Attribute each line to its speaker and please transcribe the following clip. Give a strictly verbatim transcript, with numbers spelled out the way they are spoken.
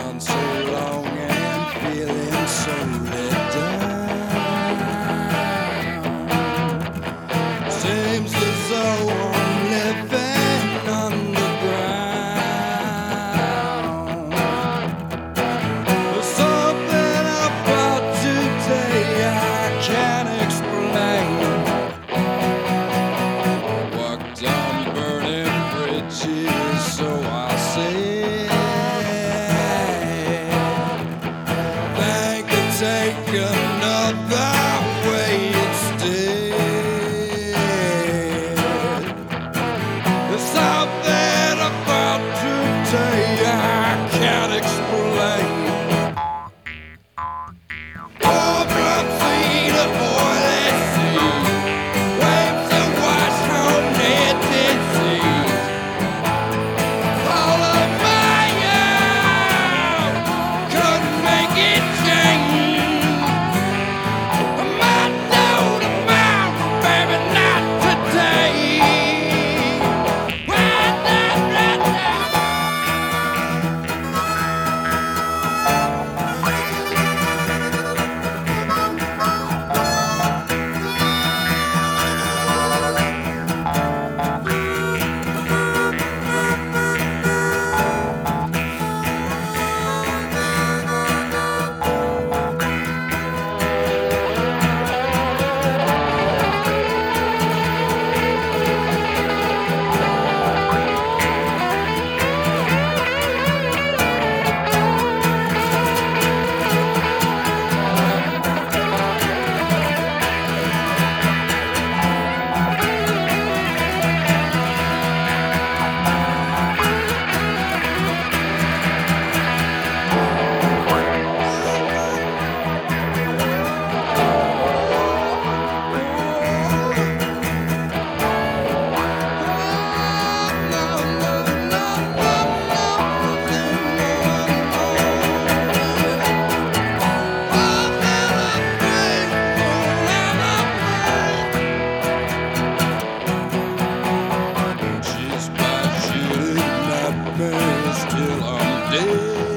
Speaker 1: done so long and feeling so let down. Seems as though I'm living underground. There's something about today I can't explain. Walked on burning bridges, so I say. Take another way instead. There's something about today I can't explain. Oh, blood feet of oily sea, waves of wash home dead disease. All of my own couldn't make it change. Till I'm dead.